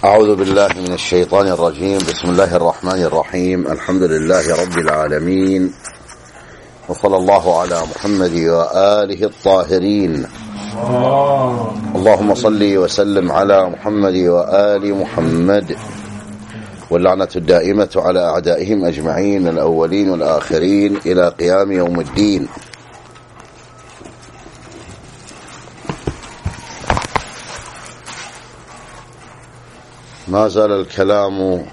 أعوذ بالله من الشيطان الرجيم. بسم الله الرحمن الرحيم. الحمد لله رب العالمين، وصلى الله على محمد وآله الطاهرين. اللهم صل وسلم على محمد وآل محمد، واللعنة الدائمة على أعدائهم أجمعين الأولين والآخرين إلى قيام يوم الدين. ما زال الكلام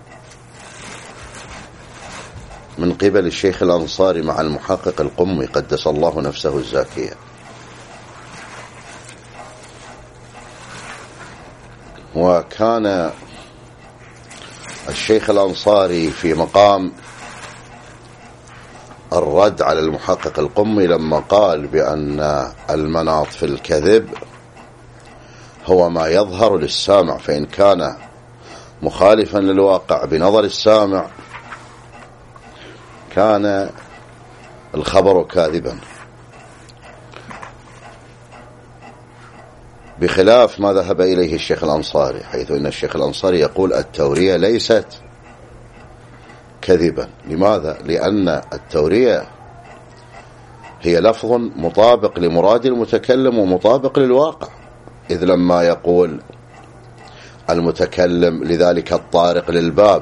من قبل الشيخ الأنصاري مع المحقق القمي قدس الله نفسه الزاكية. وكان الشيخ الأنصاري في مقام الرد على المحقق القمي لما قال بأن المناط في الكذب هو ما يظهر للسامع، فإن كان مخالفا للواقع بنظر السامع كان الخبر كاذبا، بخلاف ما ذهب إليه الشيخ الأنصاري، حيث إن الشيخ الأنصاري يقول التورية ليست كذبا. لماذا؟ لأن التورية هي لفظ مطابق لمراد المتكلم ومطابق للواقع، إذ لما يقول المتكلم لذلك الطارق للباب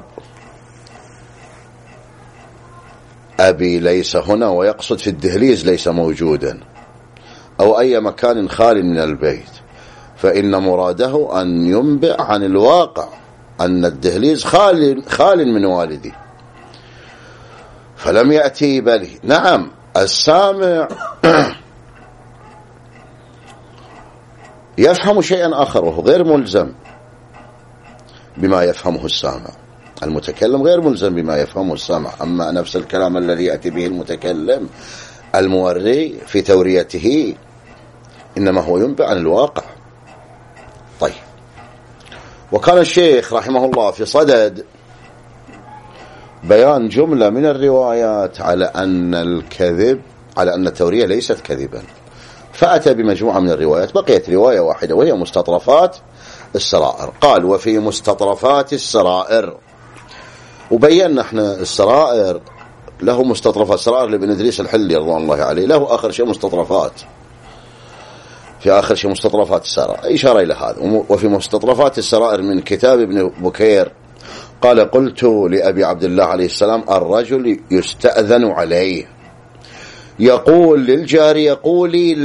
أبي ليس هنا، ويقصد في الدهليز ليس موجودا، أو أي مكان خال من البيت، فإن مراده أن ينبئ عن الواقع أن الدهليز خال من والدي، فلم يأتي بله. نعم، السامع يفهم شيئا آخر وهو غير ملزم بما يفهمه السامع، المتكلم غير ملزم بما يفهمه السامع. أما نفس الكلام الذي يأتي به المتكلم الموري في توريته إنما هو ينبئ عن الواقع. طيب، وكان الشيخ رحمه الله في صدد بيان جملة من الروايات على أن التورية ليست كذبا، فأتى بمجموعة من الروايات. بقيت رواية واحدة وهي مستطرفات السرائر. قال: وفي مستطرفات السرائر. وبينا احنا السرائر له مستطرفات السرائر لابن إدريس الحلي رضوان الله عليه، له آخر شيء مستطرفات، في آخر شيء مستطرفات السرائر، إشارة إلى هذا. وفي مستطرفات السرائر من كتاب ابن بكير قال: قلت لأبي عبد الله عليه السلام: الرجل يستأذن عليه يقول للجارية قولي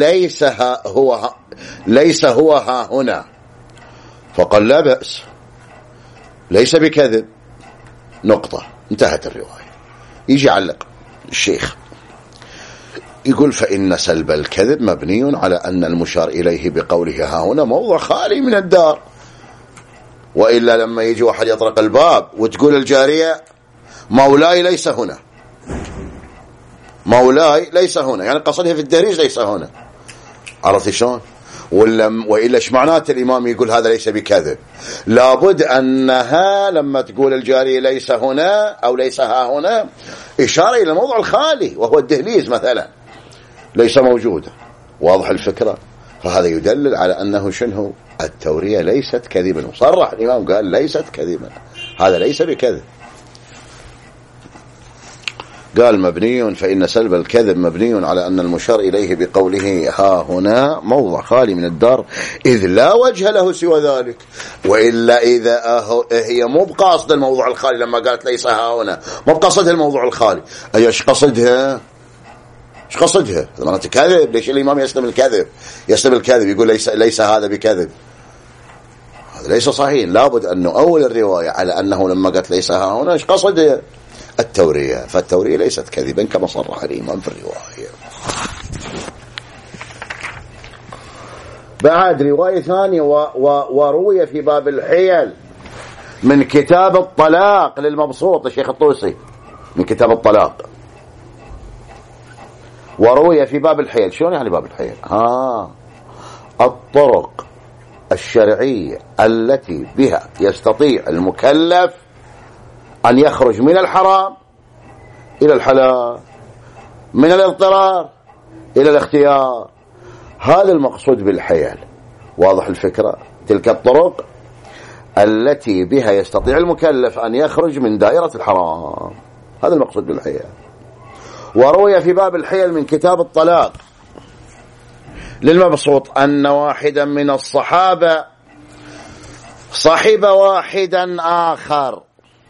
ليس هو ها هنا، فقال: لا بأس، ليس بكذب، نقطة، انتهت الرواية. يجي يعلق الشيخ يقول: فإن سلب الكذب مبني على أن المشار إليه بقوله ها هنا موضع خالي من الدار، وإلا لما يجي واحد يطرق الباب وتقول الجارية مولاي ليس هنا، مولاي ليس هنا، يعني قصدها في الدهريج ليس هنا. عرفت شلون؟ وإلا ايش معناته الإمام يقول هذا ليس بكذب؟ لابد أنها لما تقول الجارية ليس هنا أو ليس ها هنا إشارة إلى الموضع الخالي وهو الدهليز مثلا ليس موجودا. واضح الفكرة؟ فهذا يدلل على أنه شنو؟ التورية ليست كذبا، وصرح الإمام قال ليست كذبا، هذا ليس بكذب. قال: مبني، فإن سلب الكذب مبني على أن المشار إليه بقوله ها هنا موضع خالي من الدار، إذ لا وجه له سوى ذلك. وإلا إذا هي مو بقاصد الموضوع الخالي، لما قالت ليس ها هنا مو بقصدها الموضوع الخالي، أي ايش قصدها؟ ايش قصدها؟ هذا معناته كذب. ليش الإمام يسلم الكذب يقول ليس هذا بكذب؟ هذا ليس صحيح. لابد أنه أول الرواية على أنه لما قالت ليس ها هنا ايش قصدها؟ التورية. فالتورية ليست كذبا كما صرح الإمام في الرواية. بعد رواية ثانية وروي في باب الحيل من كتاب الطلاق للمبسوط الشيخ الطوسي، من كتاب الطلاق، وروي في باب الحيل. شلون يعني باب الحيل؟ الطرق الشرعية التي بها يستطيع المكلف أن يخرج من الحرام إلى الحلال، من الاضطرار إلى الاختيار. هذا المقصود بالحيل. واضح الفكرة؟ تلك الطرق التي بها يستطيع المكلف أن يخرج من دائرة الحرام. هذا المقصود بالحيل. وروي في باب الحيل من كتاب الطلاق للمبسوط أن واحدا من الصحابة صحب واحدا آخر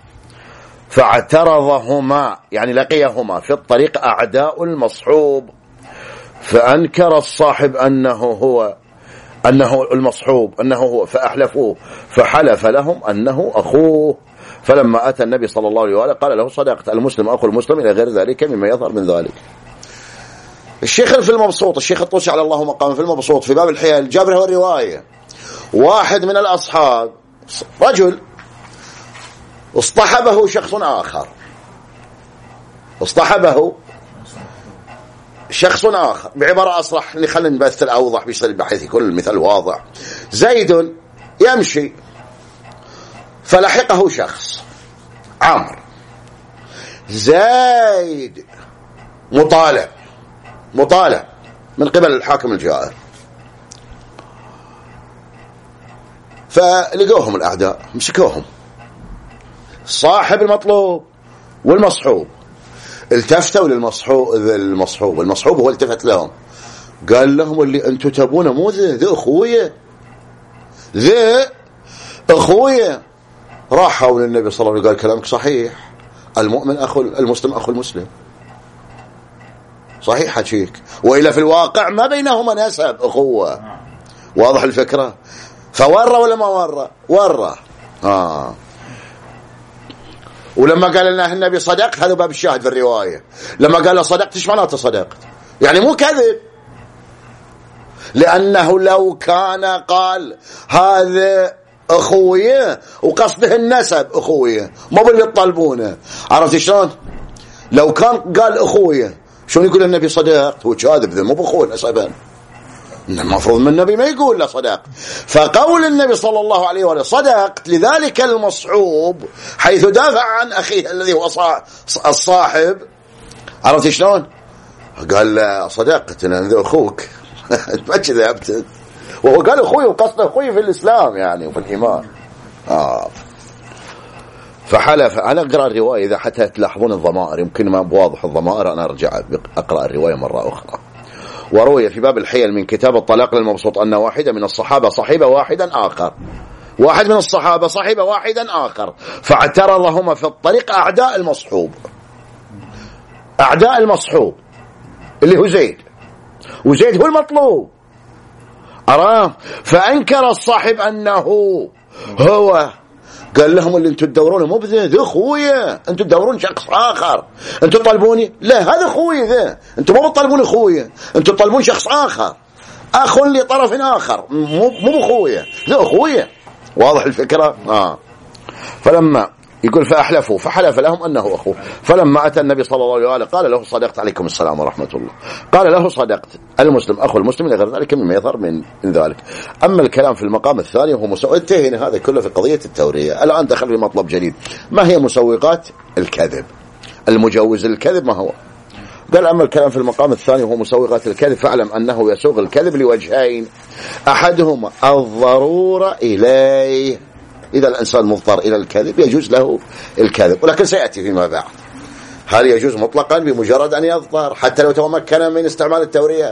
فاعترضهما، يعني لقيهما في الطريق أعداء المصحوب، فأنكر الصاحب أنه المصحوب أنه هو، فأحلفوه، فحلف لهم أنه أخوه. فلما أتى النبي صلى الله عليه وآله قال له صدقت، المسلم أخو المسلم، إلى غير ذلك مما يظهر من ذلك. الشيخ في المبسوط، الشيخ الطوسي على الله مقام في المبسوط في باب الحيل جاب له الرواية، واحد من الأصحاب رجل اصطحبه شخص آخر، اصطحبه شخص آخر، بعبارة أصرح خلينا نبثل أوضح بحيث يكون المثال واضح. زيد يمشي فلحقه شخص عمرو، زيد مطالب من قبل الحاكم الجائر، فلقوهم الأعداء مسكوهم، صاحب المطلوب والمصحوب التفتوا للمصحوب، المصحوب هو التفت لهم قال لهم اللي انتم تبونه مو ذا اخويا. راحوا للنبي صلى الله عليه وسلم قال كلامك صحيح، المسلم اخو المسلم، صحيح حكيك، وإلا في الواقع ما بينهما نسب أخوة. واضح الفكرة؟ فورى ولا ما ورى؟ ولما قال لنا النبي صدقت، هذا باب الشاهد في الرواية، لما قال له صدقت ايش معناته صدقت؟ يعني مو كذب، لأنه لو كان قال هذا أخوية وقصده النسب أخوية ما باللي يطلبونه، عرفت شلون؟ لو كان قال أخوية شلون يقول النبي صدقت؟ هو كاذب، ذا مو بأخوه نسبا، المفروض من النبي ما يقول لا صدقت. فقول النبي صلى الله عليه وسلم صدقت لذلك المصحوب حيث دافع عن أخيه الذي هو الصاحب، عرفت شلون؟ قال صدقت أنا أخوك ما كذبت، وهو قال أخوي وقصده أخوي في الإسلام يعني وفي الإيمان. فحلف. أنا أقرأ الرواية إذا حتى تلاحظون الضمائر، يمكن ما بواضح الضمائر، أنا أرجع أقرأ الرواية مرة أخرى. وروي في باب الحيل من كتاب الطلاق للمبسوط أن واحدا من الصحابة صحب واحدا آخر، واحد من الصحابة صحب واحدا آخر فاعترضهما في الطريق أعداء المصحوب اللي هو زيد، وزيد هو المطلوب، فأنكر الصاحب أنه هو، قال لهم اللي انتم تدورونه مو بذا اخويا، انتم تدورون شخص آخر، انتم طالبوني لا هذا اخوي ذا، انتم مو بتطلبون اخويا، انتم تطلبون شخص آخر، أخ لطرف آخر، مو اخويا ذا اخويا. واضح الفكرة؟ فلما يقول فأحلفوا، فحلف لهم أنه أخوه. فلما أتى النبي صلى الله عليه وآله قال له صدقت، عليكم السلام ورحمة الله، قال له صدقت، المسلم أخو المسلم، إلى غير ذلك مما يظهر من ذلك. أما الكلام في المقام الثاني هو انتهينا هذا كله في قضية التورية. الآن دخل في مطلب جديد، ما هي مسوقات الكذب، المجوز الكذب ما هو؟ قال أما الكلام في المقام الثاني هو مسوقات الكذب، فاعلم أنه يسوق الكذب لوجهين، أحدهما الضرورة إليه، إذا الإنسان مضطر إلى الكذب يجوز له الكذب، ولكن سيأتي فيما بعد هل يجوز مطلقا بمجرد أن يضطر حتى لو تمكن من استعمال التورية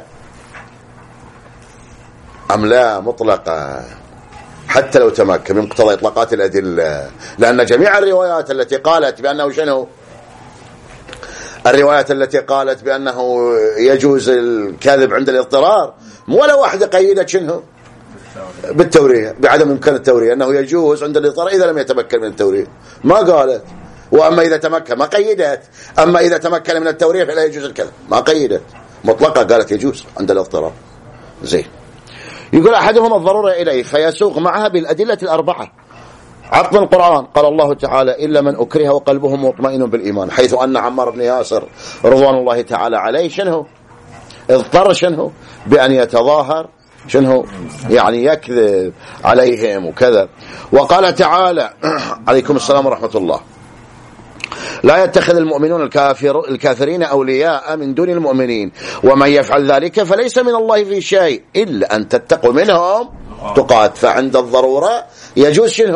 أم لا مطلقا حتى لو تمكن من مقتضى إطلاقات الأدلة، لأن جميع الروايات التي قالت بأنه شنو، الروايات التي قالت بأنه يجوز الكذب عند الاضطرار ولا واحدة قيدت شنو بالتورية، بعدم إمكان التورية، أنه يجوز عند الاضطرار إذا لم يتمكن من التورية، ما قالت. وأما إذا تمكن ما قيدت، أما إذا تمكن من التورية فلا يجوز الكذب، ما قيدت، مطلقة قالت يجوز عند الاضطرار. زين، يقول أحدهم الضرورة إليه فيسوق معها بالأدلة الأربعة، عقد القرآن قال الله تعالى إلا من أكره وقلبه مطمئن بالإيمان، حيث أن عمار بن ياسر رضوان الله تعالى عليه شنو اضطر شنو بأن يتظاهر شنو يعني يكذب عليهم وكذا. وقال تعالى عليكم السلام ورحمة الله لا يتخذ المؤمنون الكافرين أولياء من دون المؤمنين ومن يفعل ذلك فليس من الله في شيء إلا أن تتقوا منهم تقات. فعند الضرورة يجوز شنو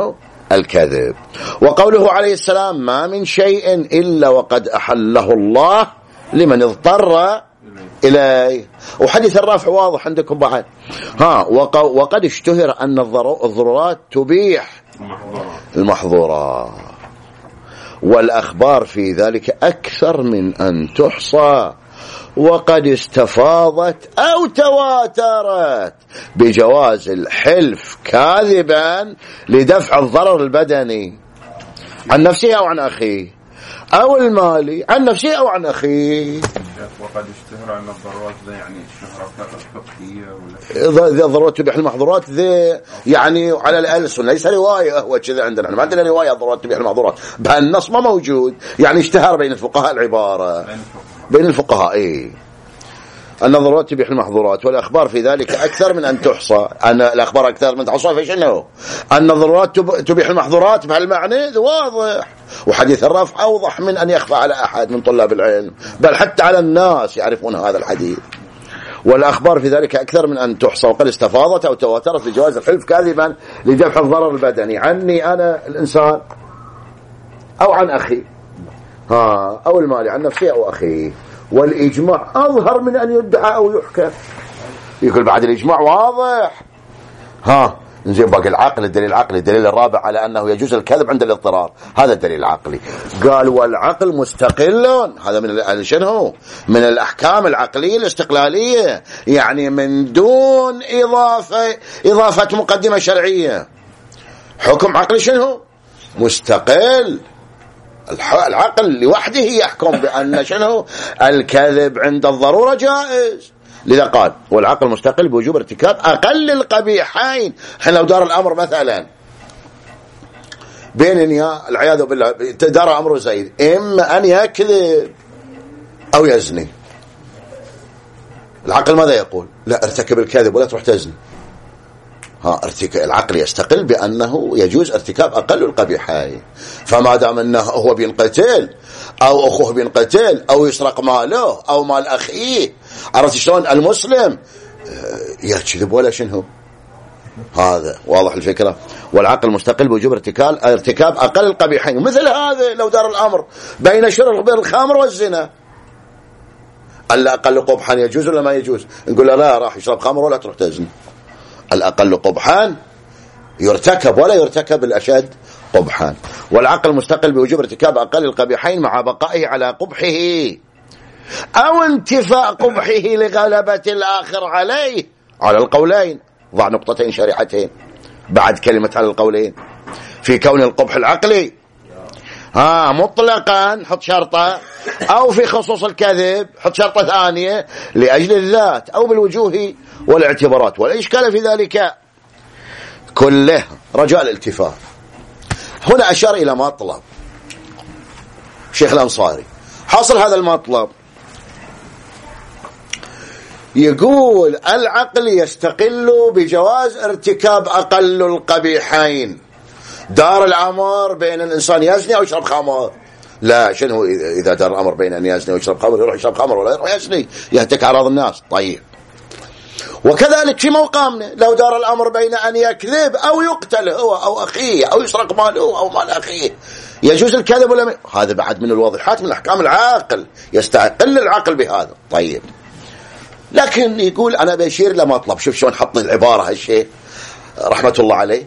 الكذب. وقوله عليه السلام ما من شيء إلا وقد أحله الله لمن اضطر إليه. وحديث الرافع واضح عندكم بعد. وقد اشتهر أن الضرورات تبيح المحظورات، والأخبار في ذلك أكثر من أن تحصى، وقد استفاضت أو تواترت بجواز الحلف كاذبا لدفع الضرر البدني عن نفسه أو عن أخيه، أو المالي عن نفسه أو عن أخيه. وقد اشتهر أن الضرورات ذي يعني الشهرة فقهية ذي الضرورات تبيح المحظورات ذي يعني على الألسن، ليس رواية. هو كذا عندنا، ما عندنا رواية الضرورات تبيح المحظورات، بهالنص ما موجود. يعني اشتهر بين الفقهاء العبارة، بين الفقهاء أن الضرورات تبيح المحظورات، والأخبار في ذلك أكثر من أن تحصى. أن الأخبار أكثر من تحصى في شنو؟ أن الضرورات تبيح المحظورات بهالمعنى واضح، وحديث الرفع أوضح من أن يخفى على أحد من طلاب العلم، بل حتى على الناس يعرفون هذا الحديث. والأخبار في ذلك أكثر من أن تحصى، وقد استفاضت أو تواترت لجواز الحلف كاذبا لدفع الضرر البدني عني أنا الإنسان أو عن أخي، أو المالي عن نفسي أو أخي. والإجماع أظهر من أن يدعى أو يحكى. يقول بعد الإجماع واضح. نزين باقي العقل، الدليل العقلي، الدليل الرابع على أنه يجوز الكذب عند الاضطرار، هذا الدليل العقلي. قال والعقل مستقل، هذا من شنو؟ من الأحكام العقلية الاستقلالية، يعني من دون إضافة مقدمة شرعية. حكم عقلي شنو؟ مستقل. العقل لوحده يحكم بأن شنو؟ الكذب عند الضرورة جائز. لذا قال والعقل مستقل بوجوب ارتكاب أقل القبيحين. حين لو دار الأمر مثلا بين العياذ بالله، دار أمر زيد إما أن يكذب أو يزني، العقل ماذا يقول؟ لا، ارتكب الكذب ولا تروح تزني. العقل يستقل بأنه يجوز ارتكاب أقل القبيحين. فما دام أنه هو بينقتل أو أخوه بينقتل أو يسرق ماله أو مال أخيه، عرفت شلون؟ المسلم يكذب ولا شنو؟ هذا واضح الفكرة. والعقل مستقل بوجوب ارتكاب أقل القبيحين. مثل هذا لو دار الأمر بين شرب الخمر والزنا، الأقل قبحا يجوز ولا ما يجوز؟ نقول لا، راح يشرب خمر ولا تروح تزني. الأقل قبحان يرتكب ولا يرتكب الأشد قبحان. والعقل مستقل بوجوب ارتكاب أقل القبيحين مع بقائه على قبحه أو انتفاء قبحه لغلبة الآخر عليه، على القولين. ضع نقطتين شريحتين بعد كلمة على القولين في كون القبح العقلي مطلقا حط شرطة، أو في خصوص الكذب حط شرطة ثانية لأجل الذات أو بالوجوه والاعتبارات. ولا إشكال في ذلك كله رجاء الالتفات. هنا أشار إلى مطلب شيخ الأنصاري. حاصل هذا المطلب يقول العقل يستقل بجواز ارتكاب أقل القبيحين. دار الأمر بين الإنسان يزني أو يشرب خمر، لا، شنو إذا دار الأمر بين أن يزني ويشرب خمر، يروح يشرب خمر ولا يروح يزني، يهتك أعراض الناس. طيب، وكذلك في موقامنا لو دار الأمر بين أن يكذب أو يقتل هو أو أخيه أو يسرق ماله أو مال أخيه، يجوز الكذب ولا هذا بعد من الواضحات من أحكام العقل، يستقل العقل بهذا. طيب، لكن يقول أنا بشير لمطلب. شوف شلون حط العبارة هالشيء رحمة الله عليه.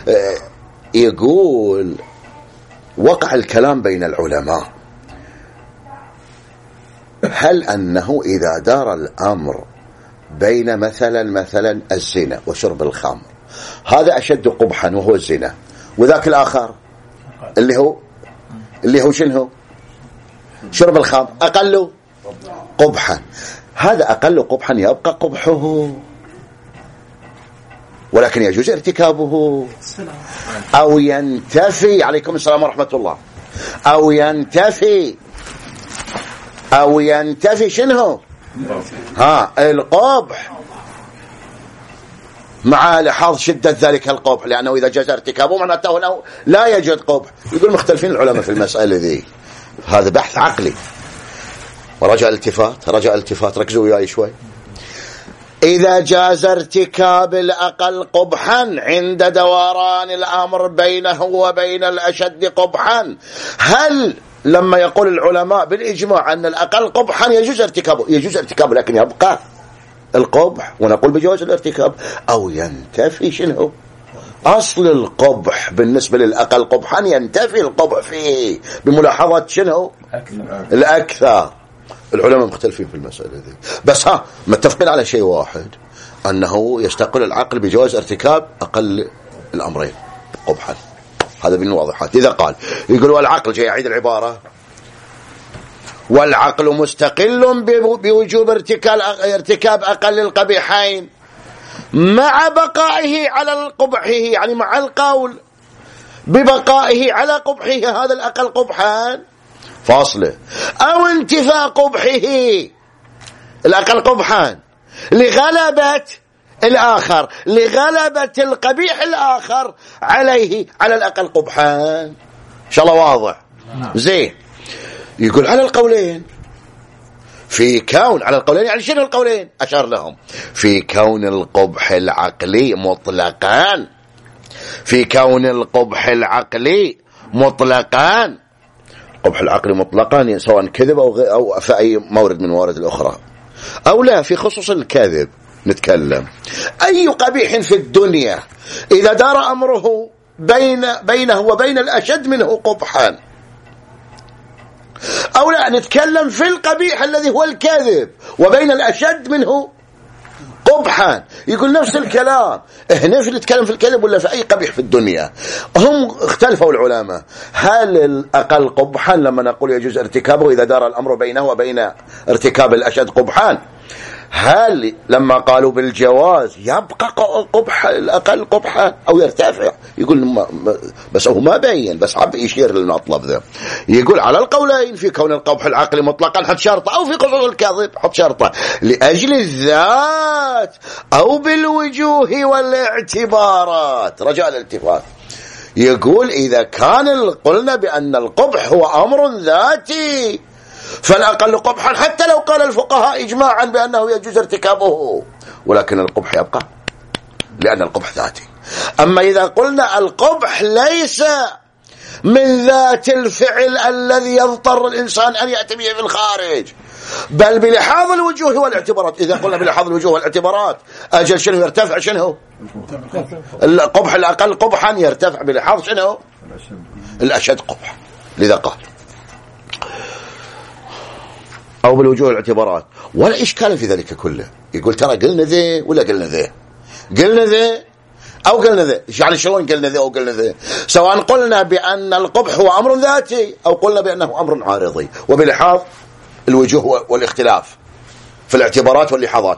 يقول وقع الكلام بين العلماء هل أنه إذا دار الأمر بين مثلا الزنا وشرب الخمر، هذا أشد قبحا وهو الزنا، وذاك الآخر اللي هو شنو؟ شرب الخمر أقل قبحا. هذا أقل قبحا يبقى قبحه، ولكن يجوز ارتكابه أو ينتفي. عليكم السلام ورحمة الله. أو ينتفي شنو؟ القبح مع لحاظ شدة ذلك القبح، لأنه إذا جاز ارتكابه معناته أنه لا يوجد قبح. يقول مختلفين العلماء في المسألة ذي. هذا بحث عقلي. ورجاء التفات ركزوا وياي شوي. إذا جاز ارتكاب الأقل قبحا عند دوران الأمر بينه وبين الأشد قبحا، هل لما يقول العلماء بالإجماع أن الأقل قبحا يجوز ارتكابه لكن يبقى القبح ونقول بجواز الارتكاب، أو ينتفي شنو أصل القبح بالنسبة للأقل قبحا، ينتفي القبح فيه بملاحظة شنو الأكثر. العلماء مختلفين في المسألة دي، بس متفقين على شيء واحد، أنه يستقل العقل بجواز ارتكاب أقل الأمرين قبحا. هذا من الواضحات. إذا قال يقولوا العقل، جاي يعيد العبارة، والعقل مستقل بوجوب ارتكاب أقل القبيحين مع بقائه على قبحه، يعني مع القول ببقائه على قبحه هذا الأقل قبحان فاصله، أو انتفاء قبحه الأقل قبحان لغلبة الآخر، لغلبة القبيح الآخر عليه على الأقل قبحان. إن شاء الله واضح زين. يقول على القولين، في كون على القولين، يعني شنو القولين؟ أشار لهم في كون القبح العقلي مطلقان، في كون القبح العقلي مطلقان، قبح العقل مطلقان سواء كذب أو في أي مورد من موارد الأخرى، أو لا في خصوص الكذب نتكلم. أي قبيح في الدنيا إذا دار أمره بينه وبين الأشد منه قبحا، أو لا نتكلم في القبيح الذي هو الكذب وبين الأشد منه قبحا. يقول نفس الكلام هنا في نتكلم في الكذب ولا في أي قبيح في الدنيا. هم اختلفوا العلماء، هل الأقل قبحا لما نقول يجوز ارتكابه إذا دار الأمر بينه وبين ارتكاب الأشد قبحان، هل لما قالوا بالجواز يبقى قبح الأقل قبحا أو يرتفع؟ يقول بس هو ما بين، بس حب يشير للمطلب ذا. يقول على القولين، في كون القبح العقلي مطلقا حط شرطه، أو في خصوص الكذب حط شرطه لأجل الذات أو بالوجوه والاعتبارات، رجاء الالتفات. يقول إذا كان قلنا بأن القبح هو أمر ذاتي فالأقل قبحا حتى لو قال الفقهاء إجماعا بأنه يجوز ارتكابه، ولكن القبح يبقى لأن القبح ذاتي. أما إذا قلنا القبح ليس من ذات الفعل الذي يضطر الإنسان أن يأتي به في الخارج، بل بلحاظ الوجوه والاعتبارات. إذا قلنا بلحاظ الوجوه والاعتبارات أجل شنو يرتفع؟ شنو القبح الأقل قبحا يرتفع بلحاظ شنو الأشد قبح. لذا قال أو بالوجوه والاعتبارات، ولا إشكال في ذلك كله. يقول ترى قلنا ذي ولا قلنا ذي، قلنا ذي أو قلنا ذي، يعني شلون قلنا ذي أو قلنا ذي، سواء قلنا بأن القبح هو أمر ذاتي أو قلنا بأنه أمر عارضي، وبلحاظ الوجوه والاختلاف في الاعتبارات واللحاظات.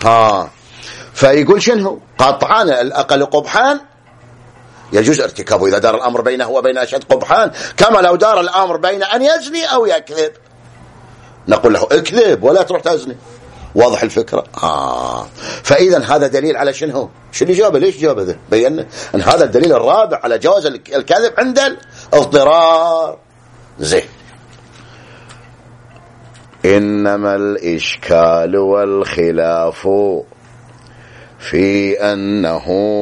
فيقول شنو قطعا الأقل قبحان يجوز ارتكابه إذا دار الأمر بينه وبين أشد قبحان، كما لو دار الأمر بين أن يزني أو يكذب نقول له اكذب ولا تروح تزني. واضح الفكرة؟ فإذا هذا دليل على شنو جابه؟ ليش جابه ذا؟ بينا أن هذا الدليل الرابع على جواز الكذب عند الاضطرار. زين. إنما الإشكال والخلاف في أنه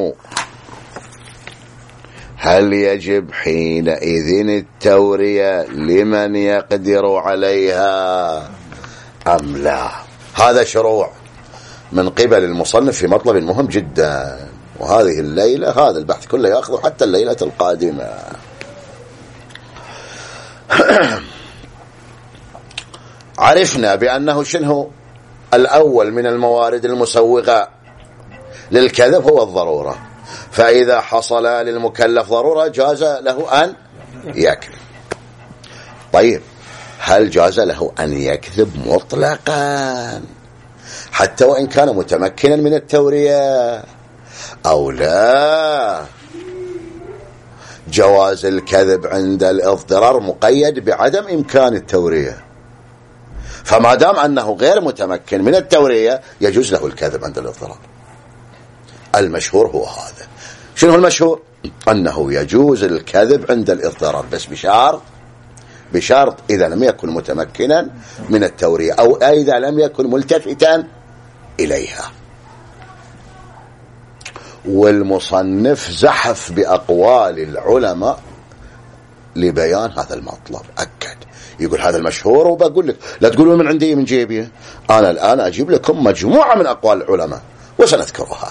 هل يجب حينئذ التورية لمن يقدر عليها أم لا؟ هذا شروع من قبل المصنف في مطلب مهم جدا، وهذه الليلة هذا البحث كله يأخذ حتى الليلة القادمة. عرفنا بأنه شنو الأول من الموارد المسوغة للكذب هو الضرورة، فإذا حصل للمكلف ضرورة جاز له أن يكذب. طيب هل جاز له أن يكذب مطلقا حتى وإن كان متمكنا من التورية أو لا؟ جواز الكذب عند الاضطرار مقيد بعدم إمكان التورية، فما دام أنه غير متمكن من التورية يجوز له الكذب عند الاضطرار. المشهور هو هذا. شنو المشهور؟ أنه يجوز الكذب عند الاضطرار، بس بشرط إذا لم يكن متمكنا من التورية أو إذا لم يكن ملتفتا إليها. والمصنف زحف بأقوال العلماء لبيان هذا المطلب. أكد يقول هذا المشهور، وبقول لك لا تقولون من عندي من جيبي، أنا الآن أجيب لكم مجموعة من أقوال العلماء وسنذكرها.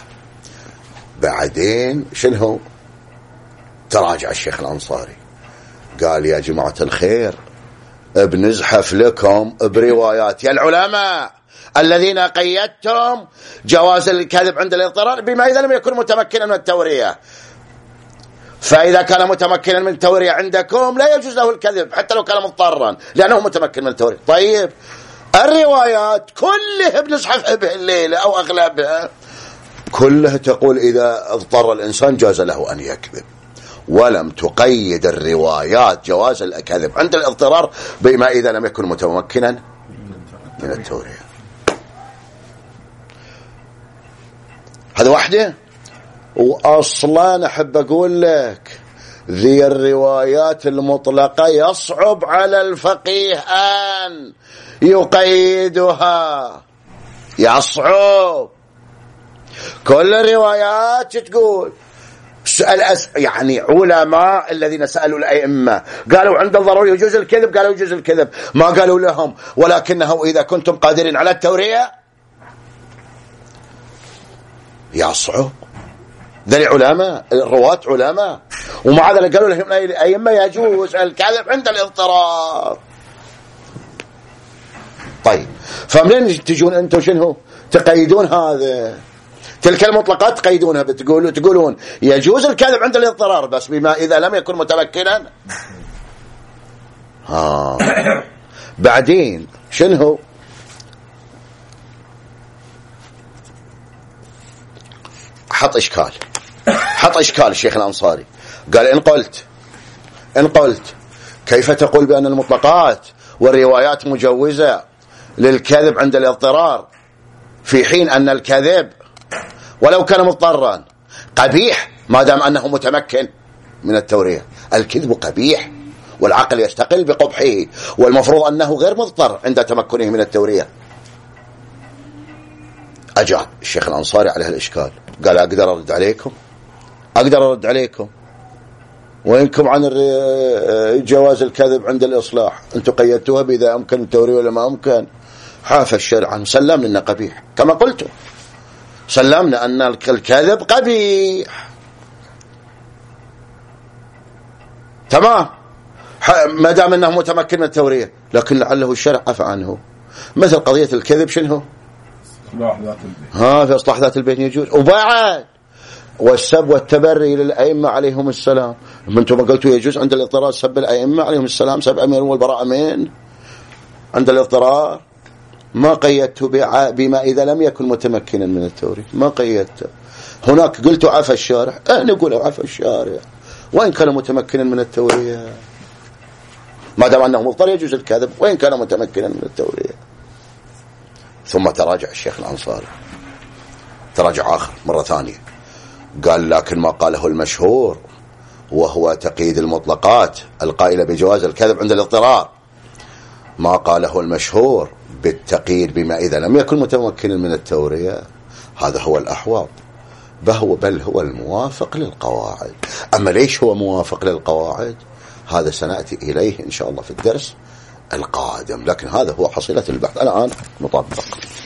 بعدين شنو تراجع الشيخ الأنصاري قال يا جماعة الخير بنزحف لكم بروايات يا العلماء الذين قيدتم جواز الكذب عند الاضطرار بما إذا لم يكن متمكنا من التورية، فإذا كان متمكنا من التورية عندكم لا يجوز له الكذب حتى لو كان مضطرا لأنه متمكن من التورية. طيب الروايات كلها بنزحف بها الليلة أو أغلبها كلها تقول إذا اضطر الإنسان جاز له أن يكذب، ولم تقيد الروايات جواز الكذب عند الاضطرار بما إذا لم يكن متمكنا من التورية. هذا واحدة. وأصلا أحب أقول لك ذي الروايات المطلقة يصعب على الفقيه أن يقيدها، يصعب. كل الروايات تقول يعني علماء الذين سألوا الأئمة قالوا عند الضروري يجوز الكذب، قالوا يجوز الكذب، ما قالوا لهم ولكنه إذا كنتم قادرين على التورية. يصعب. ذلك علماء الرواة علماء، ومع ذلك قالوا لهم الأئمة يجوز الكذب عند الاضطرار. طيب فمنين تجون أنتم شنو تقيدون هذا؟ تلك المطلقات تقيدونها تقولون يجوز الكذب عند الاضطرار بس بما إذا لم يكن متمكنا. بعدين شنو حط إشكال الشيخ الأنصاري قال إن قلت كيف تقول بأن المطلقات والروايات مجوزة للكذب عند الاضطرار في حين أن الكذب ولو كان مضطرا قبيح ما دام أنه متمكن من التورية؟ الكذب قبيح والعقل يستقل بقبحه، والمفروض أنه غير مضطر عند تمكنه من التورية. أجاب الشيخ الأنصاري على الإشكال قال أقدر أرد عليكم وإنكم عن جواز الكذب عند الإصلاح أنتم قيدتوها بإذا أمكن التورية ولا ما أمكن. حاف الشرع سلمنا أنه قبيح كما قلتم، سلمنا أن الكذب قبيح تمام ما دام أنه متمكن من التورية، لكن لعله الشرع عفى عنه. مثل قضية الكذب شنو في إصلاح ذات البين يجوز. وبعد والسب والتبري للأئمة عليهم السلام، أنتم قلتوا يجوز عند الاضطرار سب الأئمة عليهم السلام، سب أمين والبراء أمين عند الاضطرار. ما قيدته بما إذا لم يكن متمكنا من التورية، ما قيدته. هناك قلت عفى الشارع، نقول عفى الشارع وإن كان متمكنا من التورية، ما دام أنه مضطر يجوز الكذب وإن كان متمكنا من التورية. ثم تراجع الشيخ الأنصاري تراجع آخر مرة ثانية قال لكن ما قاله المشهور وهو تقييد المطلقات القائلة بجواز الكذب عند الاضطرار، ما قاله المشهور بالتقييد بما إذا لم يكن متمكنا من التورية هذا هو الأحوط، بل هو الموافق للقواعد. أما ليش هو موافق للقواعد هذا سنأتي إليه إن شاء الله في الدرس القادم، لكن هذا هو حصيلة البحث الآن مطبق.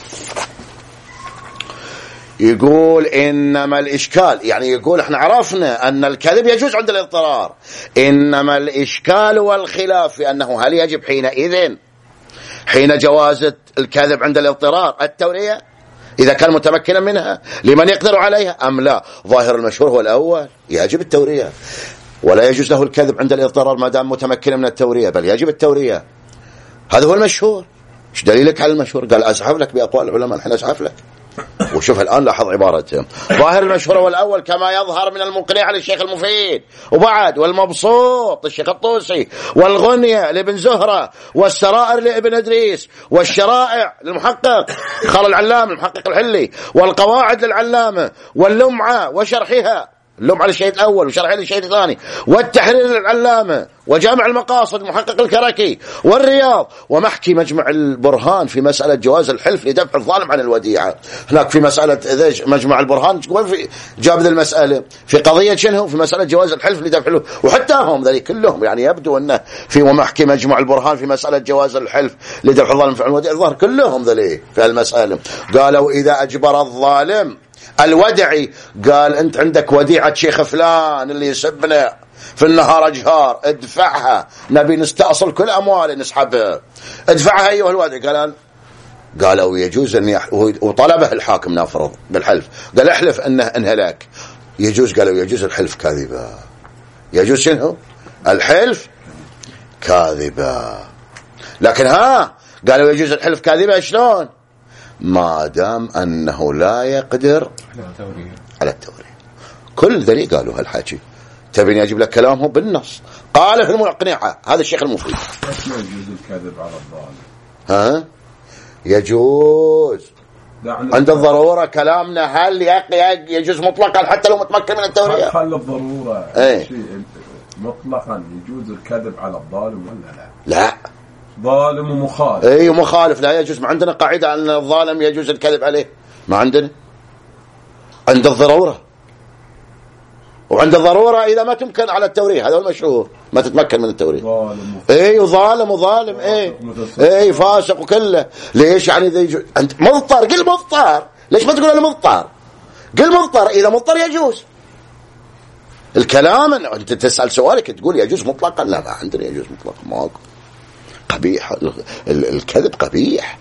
يقول إنما الإشكال، يعني يقول احنا عرفنا أن الكذب يجوز عند الاضطرار، إنما الإشكال والخلاف في أنه هل يجب حين جواز الكذب عند الاضطرار التورية إذا كان متمكنا منها لمن يقدر عليها أم لا. ظاهر المشهور هو الأول، يجب التورية ولا يجوز له الكذب عند الاضطرار ما دام متمكنا من التورية، بل يجب التورية. هذا هو المشهور. ايش دليلك على المشهور؟ قال أزحف لك بأقوال العلماء، الحين أزحف لك. وشوف الآن لاحظ عبارتهم، ظاهر المشهور هو الأول كما يظهر من المقنع للشيخ المفيد، وبعد والمبسوط للشيخ الطوسي، والغنية لابن زهرة، والسرائر لابن إدريس، والشرائع للمحقق خال العلامة المحقق الحلي، والقواعد للعلامة، واللمعة وشرحها اللوم على الشيء الأول وشرح لي الشيء الثاني، والتحرير للعلامة، وجامع المقاصد محقق الكركي، والرياض، ومحكي مجمع البرهان في مسألة جواز الحلف لدفع الظالم عن الوديعة. هناك في مسألة مجمع البرهان وين في جاب ذي المسألة في قضية شنو في مسألة جواز الحلف لدفع، وحتى هم ذلك كلهم يعني يبدو أنه في ومحكي مجمع البرهان في مسألة جواز الحلف لدفع الظالم عن الوديعة، الظاهر كلهم ذلك في المسألة. قالوا إذا أجبر الظالم الودعي، قال أنت عندك وديعة شيخ فلان اللي يسبنا في النهار أجهار، ادفعها، نبي نستأصل كل أموال نسحبها، ادفعها أيها الودعي. قالوا يجوز أن وطلبه الحاكم نافرض بالحلف، قال احلف أنه انهلاك، يجوز. قالوا يجوز الحلف كاذبا، يجوز شنو الحلف كاذبا. لكن قالوا يجوز الحلف كاذبا شلون؟ ما دام أنه لا يقدر على التورية. كل ذلك قالوا هالحكي. تبين أجيب لك كلامه بالنص. قال في المقنعة، هذا الشيخ المفيد. يجوز الكذب على الظالم؟ يجوز عند الضرورة. كلامنا هل يجوز مطلقا حتى لو متمكن من التورية؟ هل الضرورة شيء مطلقا يجوز الكذب على الظالم ولا لا؟ ظالم ومخالف. مخالف لا يجوز. ما عندنا قاعدة أن الظالم يجوز الكذب عليه، ما عندنا. عند الضرورة، وعند الضرورة إذا ما تمكن على التورية، هذا المشهور، ما تتمكن من التورية. ظالم وظالم فاسق وكله. ليش يعني أنت مضطر؟ قل مضطر، ليش ما تقول أنا مضطر؟ قل مضطر، إذا مضطر يجوز. الكلام أنت تسأل سؤالك تقول يجوز مطلقا، لا ما عندنا يجوز مطلقا، ماكو. قبيح الكذب قبيح.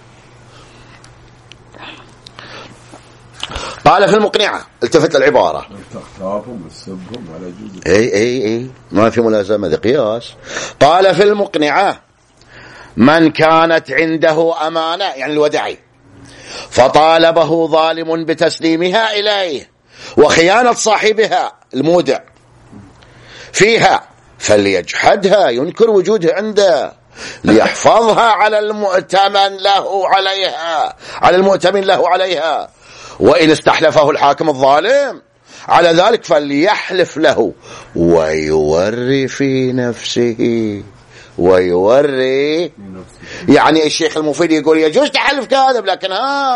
قال في المقنعة، التفت العبارة، تغتابهم وتسبهم ولا يجوز. ما في ملازمة، ذي قياس. قال في المقنعة من كانت عنده أمانة يعني الودعي فطالبه ظالم بتسليمها إليه وخيانة صاحبها المودع فيها فليجحدها، ينكر وجودها عنده ليحفظها على المؤتمن له عليها، وإن استحلفه الحاكم الظالم على ذلك فليحلف له ويوري في نفسه. يعني الشيخ المفيد يقول يجوز تحلف كاذب، لكن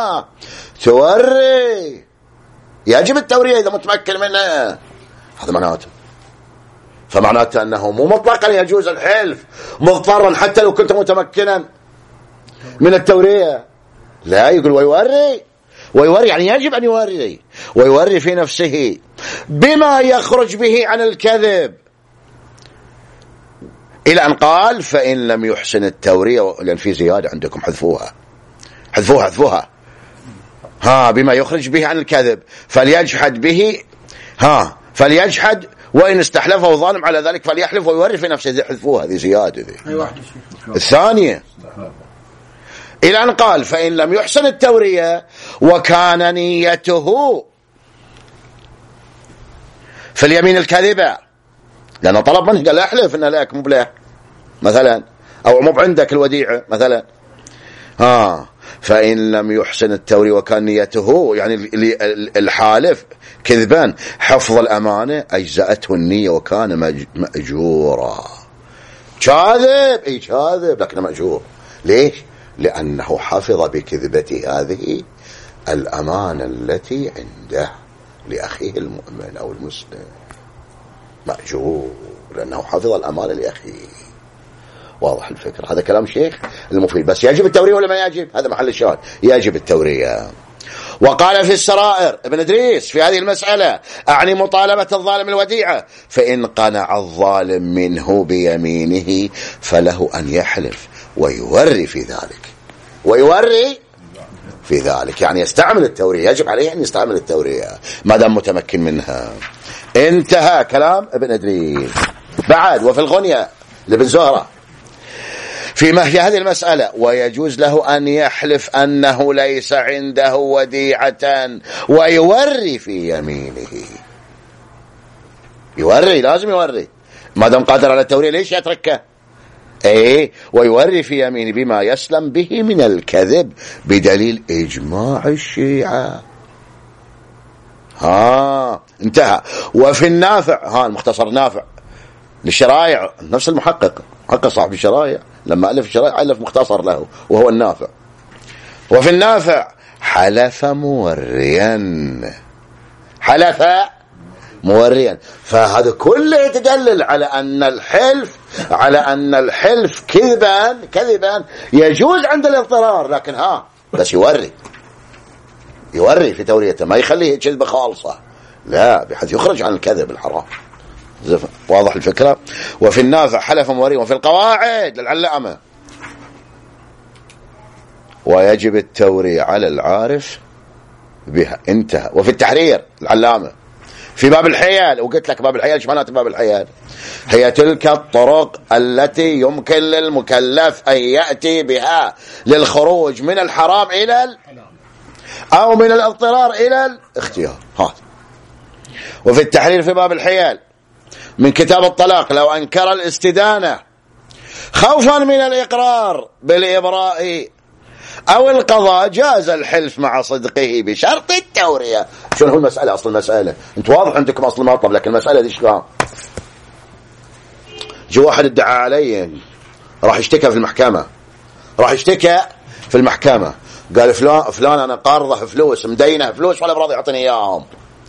توري، يجب التورية إذا متمكن منها. هذا معناته، فمعناته أنه مو مطلقا يجوز الحلف مضطرا حتى لو كنت متمكنا من التورية، لا، يقول ويوري يعني يجب أن يوري، ويوري في نفسه بما يخرج به عن الكذب، إلى أن قال فإن لم يحسن التورية، لأن في زيادة عندكم، حذفوها بما يخرج به عن الكذب فليجحد به، فليجحد، وإن استحلفه ظالم على ذلك فليحلف ويوري في نفسه. حذفوها، هذه زيادة. الثانية إلى أن قال فإن لم يحسن التورية وكان نيته في اليمين الكاذبة، لأنه طلب منه قال احلف إن لك مبلغ مثلا، أو مو عندك الوديعة مثلا، فإن لم يحسن التورية وكان نيته يعني الحالف كذبان حفظ الأمانة أجزأته النية وكان مأجورا. كاذب لكن مأجور. ليش؟ لأنه حفظ بكذبته هذه الأمانة التي عنده لأخيه المؤمن أو المسلم، مأجور لأنه حفظ الأمانة لأخيه. واضح الفكرة؟ هذا كلام شيخ المفيد. بس يجب التورية ولا ما يجب؟ هذا محل الشاهد، يجب التورية. وقال في السرائر ابن إدريس في هذه المسألة أعني مطالبة الظالم الوديعة، فإن قنع الظالم منه بيمينه فله أن يحلف ويوري في ذلك، يعني يستعمل التورية، يجب عليه أن يستعمل التورية ما دام متمكن منها. انتهى كلام ابن إدريس. بعد وفي الغنية لابن زهرة في هذه المسألة ويجوز له أن يحلف أنه ليس عنده وديعة ويوري في يمينه. لازم يوري ما دام قادر على التورية، ليش يتركه؟ ويوري في يمينه بما يسلم به من الكذب بدليل إجماع الشيعة. انتهى. وفي النافع، المختصر نافع للشرائع، نفس المحقق، حق صاحب الشرائع لما ألف الشرائع ألف مختصر له وهو النافع. وفي النافع حلف موريا، حلف موريا. فهذا كله يتدلل على أن الحلف كذبا يجوز عند الاضطرار، لكن بس يوري في توريته، ما يخليه كذبة خالصة، لا، بحيث يخرج عن الكذب الحرام. واضح الفكرة؟ وفي النافع حلف موريا. وفي القواعد للعلامة ويجب التوري على العارف بها، انتهى. وفي التحرير العلامة في باب الحيل، وقلت لك باب الحيل، ايش معناته باب الحيل؟ هي تلك الطرق التي يمكن للمكلف أن يأتي بها للخروج من الحرام إلى أو من الاضطرار إلى الاختيار. وفي التحرير في باب الحيل من كتاب الطلاق لو أنكر الاستدانة خوفا من الإقرار بالإبراء أو القضاء جاز الحلف مع صدقه بشرط التورية. شنو هو المسألة؟ أصل المسألة أنت واضح عندكم أصل المطلب، لكن المسألة دي شلون؟ جو واحد ادعى علي، راح يشتكى في المحكمة، قال فلان أنا قارضه فلوس، مدينه فلوس ولا براضي يعطيني إياهم،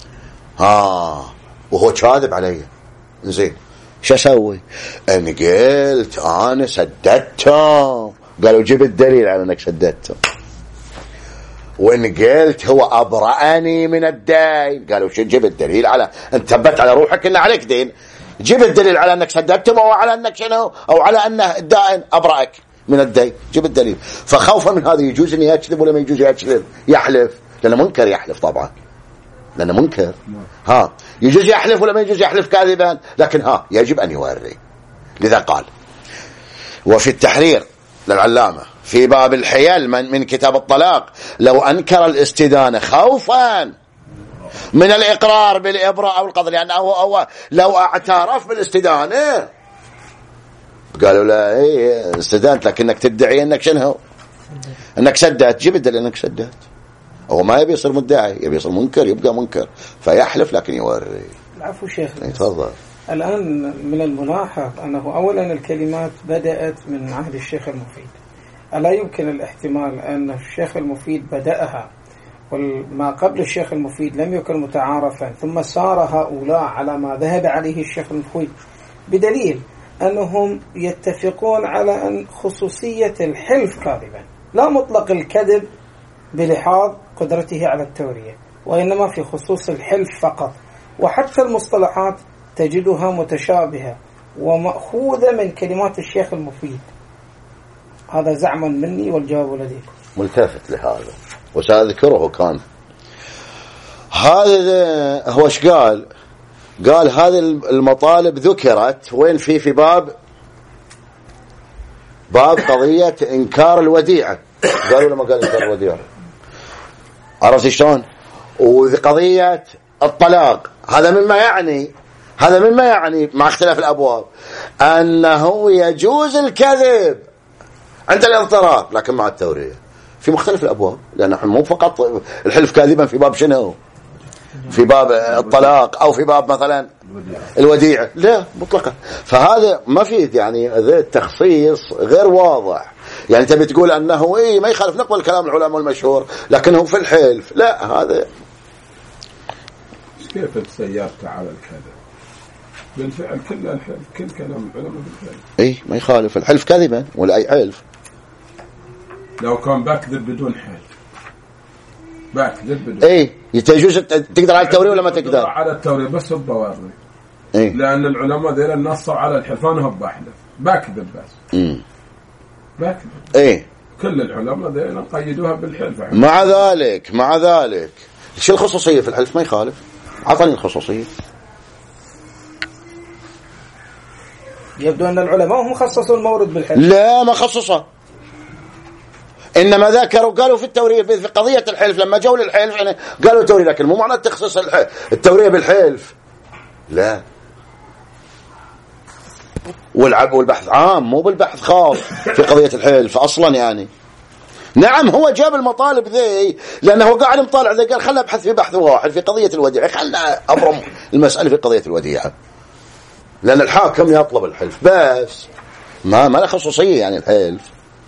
وهو كاذب علي. زين شو أسوي؟ أنا قلت أنا سددتهم، قالوا جيب الدليل على أنك سددتهم. وإن قلت هو أبرأني من الدين، قالوا شو جيب الدليل على أنت ثبت على روحك إن عليك دين، جيب الدليل على أنك سددتهم أو على أنك شنو، أو على أنه الدائن أبرأك من الدين، جيب الدليل. فخوفا من هذا يجوز أن يكذب ولا ما يجوز يحلف؟ لأنه منكر يحلف طبعا، لأنه منكر. يجوز يحلف ولا ما يجوز يحلف كاذبا؟ لكن يجب أن يوري. لذا قال وفي التحرير للعلامة في باب الحيل من كتاب الطلاق لو أنكر الاستدانة خوفا من الإقرار بالإبراء أو القضاء، لأنه هو لو اعترف بالاستدانة قالوا لا استدانت لكنك تدعي أنك شنو، أنك سددت، جيب الدليل أنك سددت. هو ما يبي يصير مدعي، يبي يصير منكر، يبقى منكر فيحلف لكن يوري. العفو شيخ. تفضل. الآن من الملاحظ أنه أولا الكلمات بدأت من عهد الشيخ المفيد، ألا يمكن الاحتمال أن الشيخ المفيد بدأها وما قبل الشيخ المفيد لم يكن متعارفا، ثم سار هؤلاء على ما ذهب عليه الشيخ المفيد، بدليل أنهم يتفقون على أن خصوصية الحلف كاذبا، لا مطلق الكذب بلحاظ قدرته على التورية، وإنما في خصوص الحلف فقط. وحتى المصطلحات تجدها متشابهة ومأخوذة من كلمات الشيخ المفيد. هذا زعما مني والجواب لديكم. ملتفت لهذا وسأذكره. كان هذا هو ايش قال هذه المطالب ذكرت وين؟ في باب قضية إنكار الوديعة. قالوا لما قال إنكار الوديعة عرفت شلون؟ وقضية الطلاق هذا مما يعني مع اختلاف الأبواب أنه يجوز الكذب عند الاضطرار لكن مع التورية في مختلف الأبواب، لأن نحن مو فقط الحلف كاذبا في باب شنو، في باب الطلاق أو في باب مثلا الوديعة، لا مطلقا. فهذا ما فيه يعني ذا التخصيص غير واضح. يعني تبي تقول أنه ما يخالف نقبل كلام العلماء المشهور لكنه في الحلف لا. هذا كيف تسيرت على الكذب بالفعل؟ كل الحلف كل كلام العلماء بالفعل ما يخالف الحلف كذبا ولا أي حلف. لو كان بكذب بدون حلف، بكذب بدون يتجوز تقدر على التورية ولا ما تقدر على التورية؟ بس بوري لأن العلماء ذيلا نصوا على الحلف، أنا هب أحلف بكذب بس بكذب. كل العلماء ذيلا قيدوها بالحلف. مع ذلك شو الخصوصية في الحلف؟ ما يخالف. عطني الخصوصية. يبدو أن العلماء هم خصصوا المورد بالحلف. لا ما خصصه، إنما ذكروا قالوا في التورية في قضية الحلف لما جو للحلف يعني قالوا تورية، لكن مو معنى تخصص التورية بالحلف لا. والبحث عام مو بالبحث خاص في قضية الحلف أصلا يعني. نعم هو جاب المطالب ذي لأنه قاعد مطالع ذي، قال خلنا أبحث في بحث واحد في قضية الوديعة، خلنا أبرم المسألة في قضية الوديعة، لأن الحاكم يطلب الحلف بس ما له خصوصية يعني الحلف.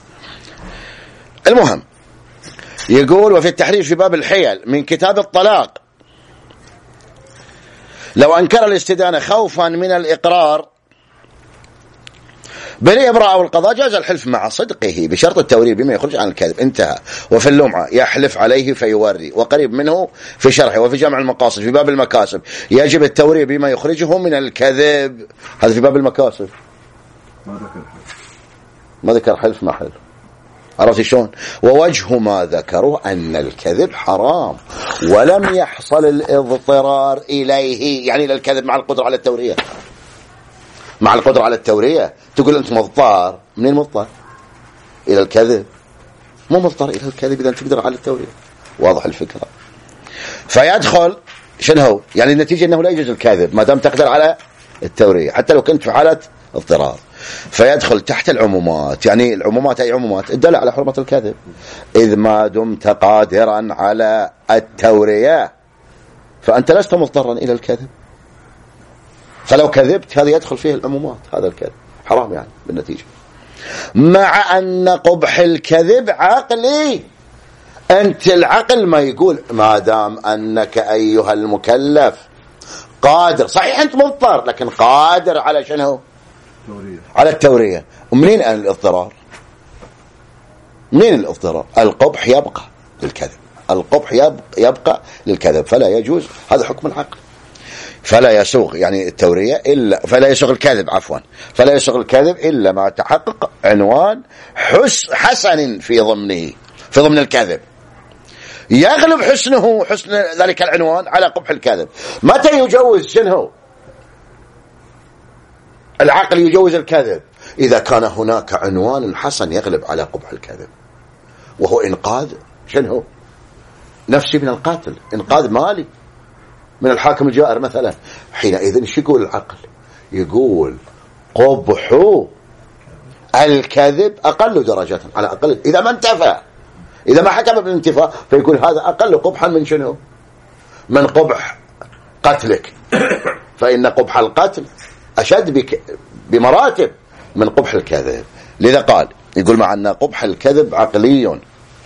المهم يقول وفي التحرير في باب الحيل من كتاب الطلاق: لو أنكر الاستدانة خوفا من الإقرار بالإبراء أو القضاء جاز الحلف مع صدقه بشرط التورية بما يخرج عن الكذب، انتهى. وفي اللمعة يحلف عليه فيوري، وقريب منه في شرحه وفي جامع المقاصد في باب المكاسب يجب التورية بما يخرجه من الكذب، هذا في باب المكاسب. ما ذكر حلف ما حلف، عرفت شلون؟ ووجه ما ذكروا أن الكذب حرام ولم يحصل الاضطرار إليه، يعني للكذب مع القدرة على التورية، مع القدرة على التورية. تقول أنت مضطر، منين مضطر إلى الكذب؟ مو مضطر إلى الكذب إذا تقدر على التورية. واضح الفكرة؟ فيدخل شنو هو؟ يعني النتيجة أنه لا يجوز الكذب ما دام تقدر على التورية حتى لو كنت في حالة اضطرار. فيدخل تحت العمومات، يعني العمومات أي عمومات؟ الدلالة على حرمة الكذب، إذ ما دمت قادرا على التورية فأنت لست مضطرا إلى الكذب، فلو كذبت هذا يدخل فيه العمومات، هذا الكذب حرام يعني بالنتيجة. مع أن قبح الكذب عقلي، أنت العقل ما يقول ما دام أنك أيها المكلف قادر، صحيح أنت مضطر لكن قادر على شنو؟ على التورية. ومنين الاضطرار؟ منين الاضطرار؟ القبح يبقى للكذب، القبح يبقى للكذب، فلا يجوز، هذا حكم العقل. فلا يسوغ يعني التورية إلا، فلا يسوغ الكذب عفوا، فلا يسوغ الكذب إلا مع تحقق عنوان حسن في ضمنه، في ضمن الكذب، يغلب حسنه، حسن ذلك العنوان على قبح الكذب. متى يجوز شنو؟ العقل يجوز الكذب إذا كان هناك عنوان حسن يغلب على قبح الكذب، وهو إنقاذ شنو؟ نفسي من القاتل، إنقاذ مالي من الحاكم الجائر مثلا. حينئذ ايش يقول العقل؟ يقول قبح الكذب أقل درجة، على أقل إذا ما انتفى، إذا ما حكم بالانتفاء فيقول هذا أقل قبحا من شنو؟ من قبح قتلك، فإن قبح القتل أشد بمراتب من قبح الكذب. لذا قال يقول مع أن قبح الكذب عقلي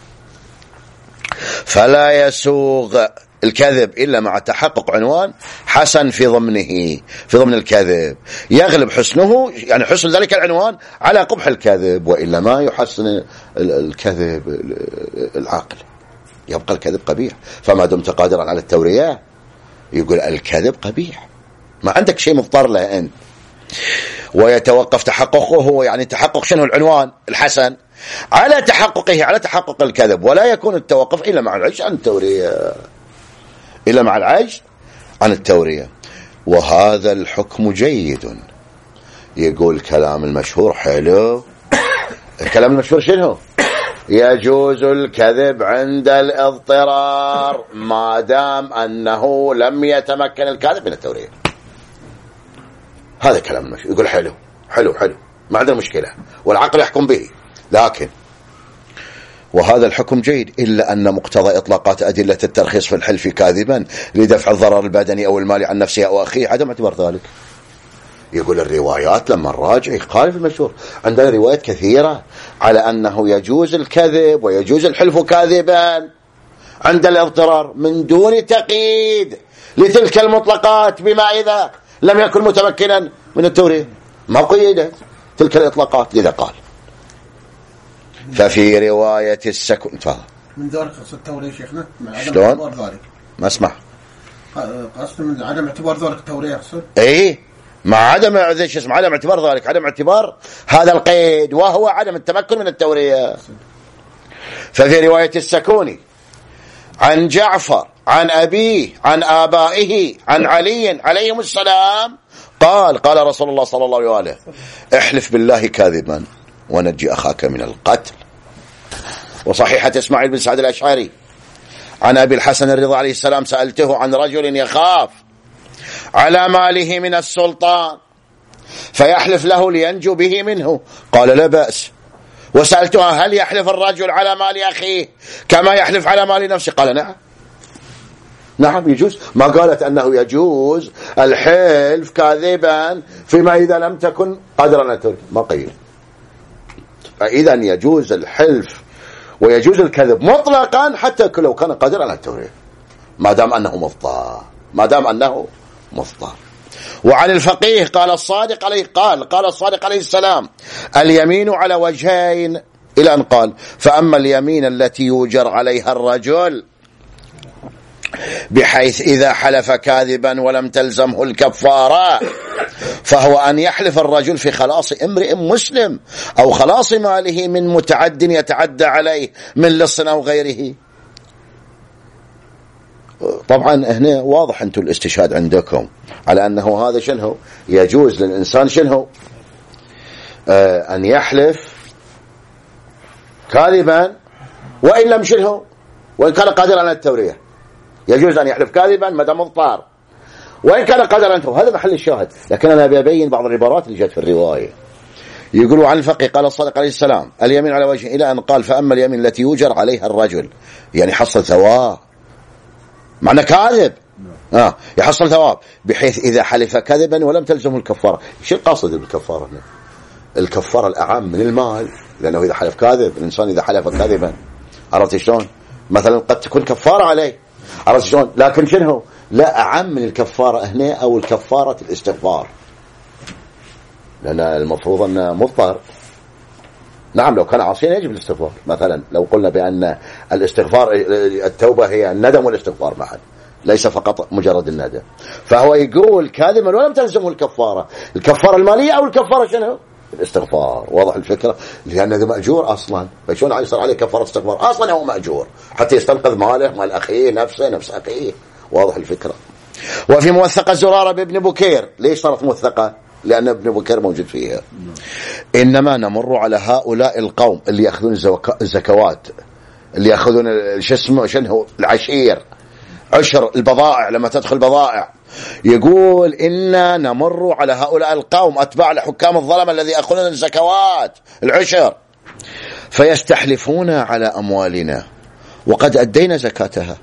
فلا يسوغ الكذب إلا مع تحقق عنوان حسن في ضمنه، في ضمن الكذب، يغلب حسنه يعني حسن ذلك العنوان على قبح الكذب، وإلا ما يحسن الكذب العقل، يبقى الكذب قبيح. فما دمت قادرا على التورية يقول الكذب قبيح، ما عندك شيء مضطر له أنت. ويتوقف تحققه، يعني تحقق شنو العنوان الحسن على تحققه، على تحقق الكذب، ولا يكون التوقف إلا مع العجز عن التورية، إلا مع العجز عن التورية. وهذا الحكم جيد. يقول كلام المشهور حلو. الكلام المشهور شنو؟ يجوز الكذب عند الاضطرار ما دام أنه لم يتمكن الكاذب من التورية. هذا كلام المشهور. يقول حلو حلو حلو، ما عندنا مشكلة والعقل يحكم به، لكن وهذا الحكم جيد إلا أن مقتضى إطلاقات أدلة الترخيص في الحلف كاذبا لدفع الضرر البدني أو المالي عن نفسه أو أخيه عدم اعتبار ذلك. يقول الروايات لما نراجع يخالف المشهور، عندنا روايات كثيرة على أنه يجوز الكذب ويجوز الحلف كاذبا عند الاضطرار من دون تقييد لتلك المطلقات بما إذا لم يكن متمكنا من التورية، ما قيدت تلك الإطلاقات. لذا قال ففي رواية السكن من ذلك قصد التورية شيخنا شلون؟ ما اسمع قصد من عدم اعتبار ذلك التورية يقصد ايه مع عدم عدم اعتبار ذلك، عدم اعتبار هذا القيد وهو عدم التمكن من التورية. ففي رواية السكوني عن جعفر عن أبيه عن آبائه عن علي عليهم السلام قال رسول الله صلى الله عليه وآله احلف بالله كاذبا ونجي أخاك من القتل. وصحيحة إسماعيل بن سعد الأشعري عن أبي الحسن الرضا عليه السلام سألته عن رجل يخاف على ماله من السلطان فيحلف له لينجو به منه، قال لا بأس وسألتها هل يحلف الرجل على مال أخيه كما يحلف على مال نفسه؟ قال نعم، نعم يجوز. ما قالت أنه يجوز الحلف كاذبا فيما إذا لم تكن قادرا على التورية، ما قيل. فإذا يجوز الحلف ويجوز الكذب مطلقا حتى لو كان قادرا على التورية، ما دام أنه مضطر، ما دام أنه مضطر. وعن الفقيه قال الصادق عليه السلام: اليمين على وجهين، إلى أن قال: فأما اليمين التي يوجر عليها الرجل بحيث إذا حلف كاذبا ولم تلزمه الكفارة فهو أن يحلف الرجل في خلاص امرئ مسلم أو خلاص ماله من متعد يتعدى عليه من لص أو غيره. طبعا هنا واضح أنتم الاستشهاد عندكم على أنه هذا شنو يجوز للإنسان شنو أن يحلف كاذبا وإن لم شنو وإن كان قادرا على التورية، يجوز أن يحلف كاذبا ما دام مضطر وإن كان قادرا على التورية. هذا محل الشاهد. لكن أنا أبين بعض العبارات اللي جت في الرواية. يقولوا عن الفقيه قال الصادق عليه السلام: اليمين على وجه، إلى أن قال: فأما اليمين التي يوجر عليها الرجل، يعني حصل ثواب، معنى كاذب يحصل ثواب، بحيث إذا حلف كذبا ولم تلزمه الكفارة. شو القاصد بالكفارة هنا؟ الكفارة الأعم من المال، لأنه إذا حلف كاذب، الإنسان إذا حلف كاذبا، عرفت شلون؟ مثلا قد تكون كفارة عليه، عرفت شلون؟ لكن شنو؟ لا أعم من الكفارة هنا، أو الكفارة الاستغفار، لأن المفروض أنه مضطر. نعم لو كان عاصيا يجب الاستغفار. مثلا لو قلنا بأن الاستغفار التوبة هي الندم والاستغفار معا، ليس فقط مجرد الندم. فهو يقول كاذبا ولم تلزمه الكفارة، الكفارة المالية أو الكفارة شنو؟ الاستغفار. واضح الفكرة؟ لأن هذا مأجور أصلا، فشون يصير عليه كفارة استغفار؟ أصلا هو مأجور حتى يستنقذ ماله، مال أخيه، نفسه، نفس أخيه. واضح الفكرة؟ وفي موثقة زرارة بابن بكير، ليش صارت موثقة؟ لأن ابن بكير موجود فيها. إنما نمر على هؤلاء القوم اللي يأخذون الزكوات، اللي يأخذون شنو العشير، عشر البضائع، لما تدخل بضائع، يقول إنا نمر على هؤلاء القوم أتباع الحكام الظلمة الذي يأخذون الزكوات العشر، فيستحلفون على أموالنا وقد أدينا زكاتها.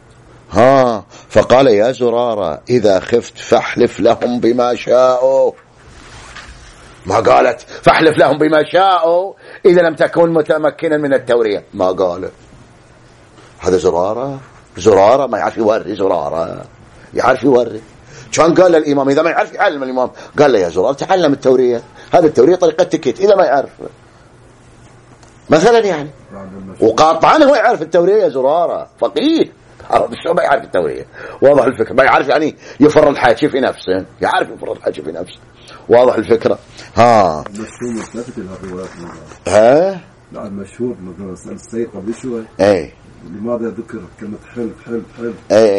فقال: يا زرارة إذا خفت فاحلف لهم بما شاءوا. ما قالت فاحلف لهم بما شاءوا إذا لم تكن متمكنا من التورية، ما قال. هذا زرارة ما يعرف يوري، زرارة يعرف يوري. كان قال للإمام إذا ما يعرف يعلم الإمام، قال له: يا زرارة تعلم التورية، هذا التورية طريقة تكت، إذا ما يعرف مثلا يعني. وقاطعا هو يعرف التورية، يا زرارة فقيه، شو ما يعرف التورية. واضح الفكرة؟ ما يعرف يعني يفر الحاكي في نفسه، يعرف يفر الحاكي في نفسه. واضح الفكرة؟ المشهور مستفت الروايات. لا المشهور مثلا السيد قبل شوي لماذا ذكر كلمة حلف؟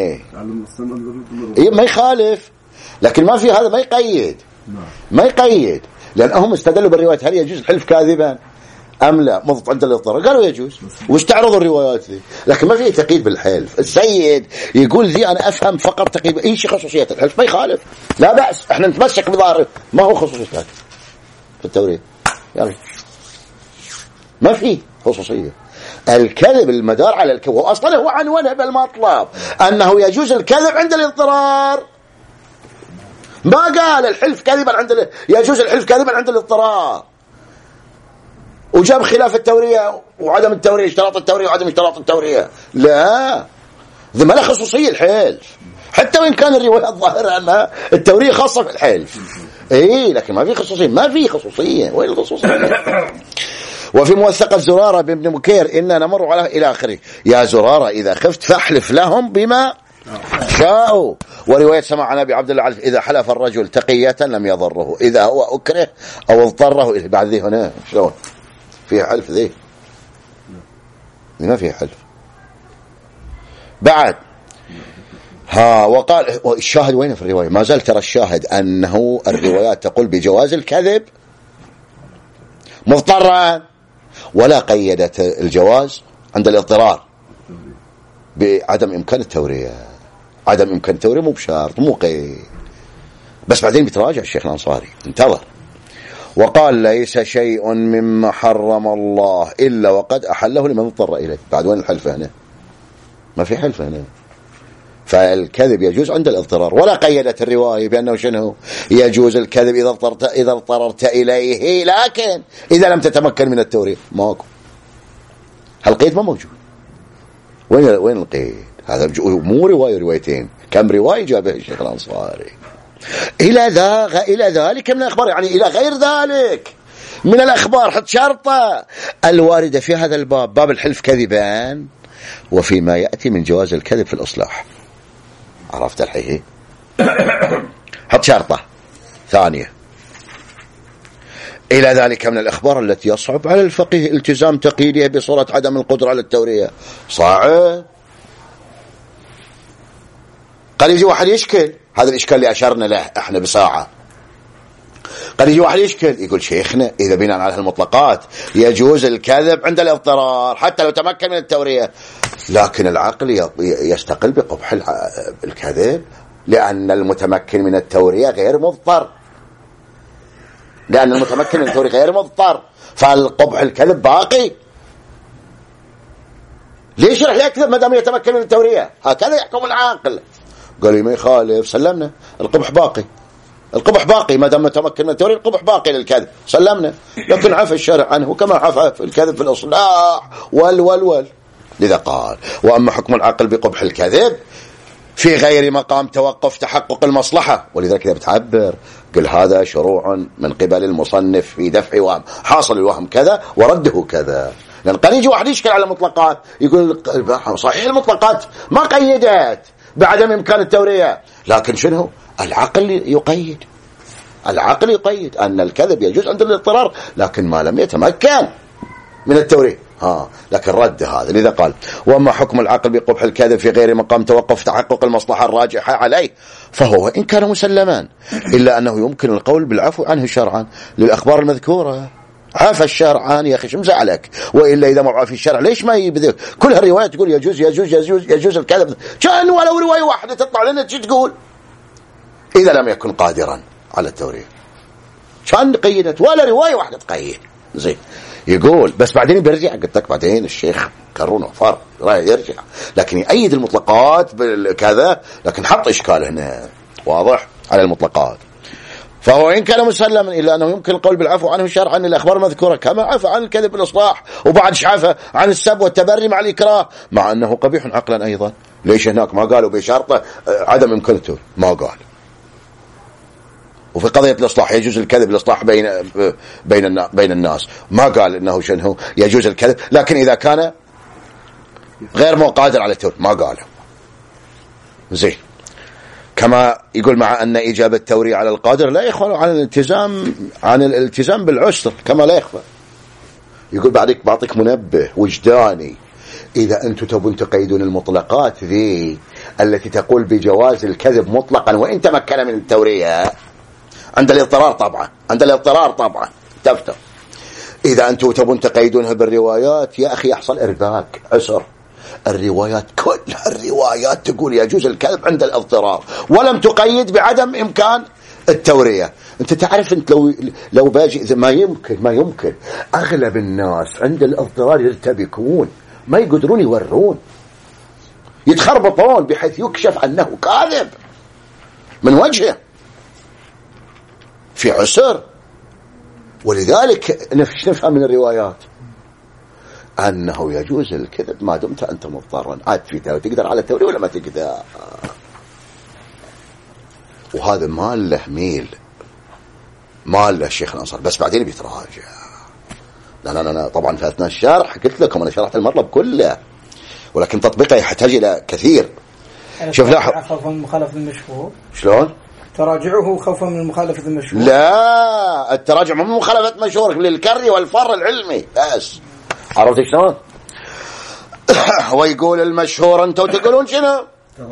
ما يخالف، لكن ما في هذا، ما يقيد. ما يقيد، لأنهم استدلوا بالرواية هل يجوز الحلف كاذبا أم لا مضط عند الاضطرار، قالوا يجوز، واستعرضوا الروايات ذي، لكن ما في تقييد بالحلف. السيد يقول ذي أنا أفهم فقط تقييد، أي شيء خصوصية الحلف ما يخالف، لا بأس، احنا نتمسك بظاهره، ما هو خصوصية في التورية، يعني ما في خصوصية. الكذب المدار على الكذب، وأصلا هو عنوانه بالمطلب أنه يجوز الكذب عند الاضطرار، ما قال الحلف كذبا عند يجوز الحلف كذبا عند الاضطرار، وجاب خلاف التورية وعدم التورية، اشتراط التورية وعدم اشتراط التورية. لا، ذي ما له خصوصية الحلف، حتى وإن كان الرواية الظاهرة أن التورية خاصة في الحلف، لكن ما في خصوصية، ما في خصوصية، وين الخصوصية؟ وفي موثقة زرارة بابن بكير إننا نمر على إلى آخره: يا زرارة إذا خفت فاحلف لهم بما شاءوا. ورواية سمع عن أبي عبد الله إذا حلف الرجل تقية لم يضره، إذا هو أكره أو اضطره إليه. بعد ذي هنا شلون فيها حلف؟ ذي ما فيها حلف. بعد وقال الشاهد وين في الرواية؟ ما زال ترى الشاهد أنه الروايات تقول بجواز الكذب مضطرا، ولا قيدت الجواز عند الاضطرار بعدم إمكان التورية. عدم إمكان التورية مو بشرط، مو قيد، بس بعدين بيتراجع الشيخ الأنصاري، انتظر. وقال ليس شيء مما حرم الله إلا وقد أحله لمن اضطر إليه. بعد وين الحلف هنا؟ ما في حلف هنا. فالكذب يجوز عند الاضطرار، ولا قيدت الرواية بأنه شنو يجوز الكذب إذا اضطررت إليه، لكن إذا لم تتمكن من التورية ماكو. هالقيد ما موجود. وين القيد؟ هذا مو روايتين، كم رواية جابه الشيخ الأنصاري إلى ذلك من الأخبار، يعني إلى غير ذلك من الأخبار. حط شرطة الواردة في هذا الباب، باب الحلف كذبان، وفيما يأتي من جواز الكذب في الإصلاح. عرفت الحين؟ حط شرطة ثانية إلى ذلك من الأخبار التي يصعب على الفقيه التزام تقييدها بصورة عدم القدرة على التورية. صعب. قد يجي واحد يشكل، هذا الإشكال اللي أشرنا له احنا بساعة. قد يجي واحد يشكل يقول شيخنا إذا بناء على المطلقات يجوز الكذب عند الاضطرار حتى لو تمكن من التورية، لكن العقل يستقل بقبح الكذب، لأن المتمكن من التورية غير مضطر، لأن المتمكن من التورية غير مضطر، فالقبح الكذب باقي. ليش رح يكذب ما دام يتمكن من التورية؟ هكذا يحكم العاقل. قال لي ما يخالف، سلمنا، القبح باقي، القبح باقي ما دام يتمكن من التورية، القبح باقي للكذب، سلمنا. لكن عفى الشرع عنه كما عفى في الكذب في الإصلاح وال. لذا قال وأما حكم العقل بقبح الكذب في غير مقام توقف تحقق المصلحة، ولذلك إذا بتعبر قل هذا شروع من قبل المصنف في دفع وهم، حاصل الوهم كذا ورده كذا. لأن قد يجي واحد يشكل على المطلقات يقول صحيح المطلقات ما قيدت بعدم إمكان التورية، لكن شنو العقل يقيد، العقل يقيد أن الكذب يجوز عند الاضطرار لكن ما لم يتمكن من التورية. لكن رد هذا. لذا قال وأما حكم العقل بقبح الكذب في غير مقام توقف تحقق المصلحة الراجحة عليه فهو إن كان مسلمان إلا أنه يمكن القول بالعفو عنه شرعا للأخبار المذكورة. عفى الشرع عن يا أخي شو مزعلك؟ وإلا إذا ما عفى الشرع ليش ما يبذل كل هالروايات تقول يجوز الكذب؟ كان ولو رواية واحدة تطلع لنا تقول إذا لم يكن قادرا على التورية، كان قيدت ولا رواية واحدة تقيد. زين يقول بس بعدين بيرجع، قلت لك بعدين الشيخ كرون وفار راي يرجع، لكن يأيد المطلقات بالكذا، لكن حط إشكال هنا واضح على المطلقات. فهو إن كان مسلما إلا أنه يمكن القول بالعفو عنه شرعا للأخبار المذكورة كما عفى عن الكذب بالإصلاح، وبعد عفى عن السب والتبري مع الإكراه، مع أنه قبيح عقلا أيضا. ليش هناك ما قالوا بشرطة عدم إمكانته؟ ما قال. وفي قضية الإصلاح يجوز الكذب الإصلاح بين الناس، ما قال إنه شنو يجوز الكذب، لكن إذا كان غير قادر على التورية ما قاله. زين كما يقول مع أن إجابة التورية على القادر لا يخفى عن الالتزام بالعسر كما لا يخفى. يقول بعطيك منبه وجداني، إذا أنتم تبون تقيدون المطلقات ذي التي تقول بجواز الكذب مطلقا وإن تمكن من التورية عند الاضطرار طبعا تفتر، إذا أنتم تبون تقيدونها بالروايات يا أخي يحصل إرباك عسر. الروايات كلها الروايات تقول يجوز الكذب عند الاضطرار ولم تقيد بعدم إمكان التورية. أنت تعرف أنت لو باجي ما يمكن أغلب الناس عند الاضطرار يرتبكون، ما يقدرون يورون، يتخربطون بحيث يكشف أنه كاذب من وجهه في عسر. ولذلك نفهم من الروايات أنه يجوز الكذب ما دمت أنت مضطرا، عاد في تقدر على التورية ولا ما تقدر. وهذا ما له ميل، ما له الشيخ الأنصار، بس بعدين بيتراجع. لا طبعا في أثناء الشرح قلت لكم أنا شرحت المطلب كله، ولكن تطبيقه يحتاج إلى كثير. شوف لاحظ خوفا من مخالفة المشهور. شلون؟ تراجعه خوفا من مخالفة المشهور. لا التراجع مو مخالفة مشهور، للكري والفر العلمي بس. عرفت شلون؟ هو يقول المشهور أنتوا تقولون شنو؟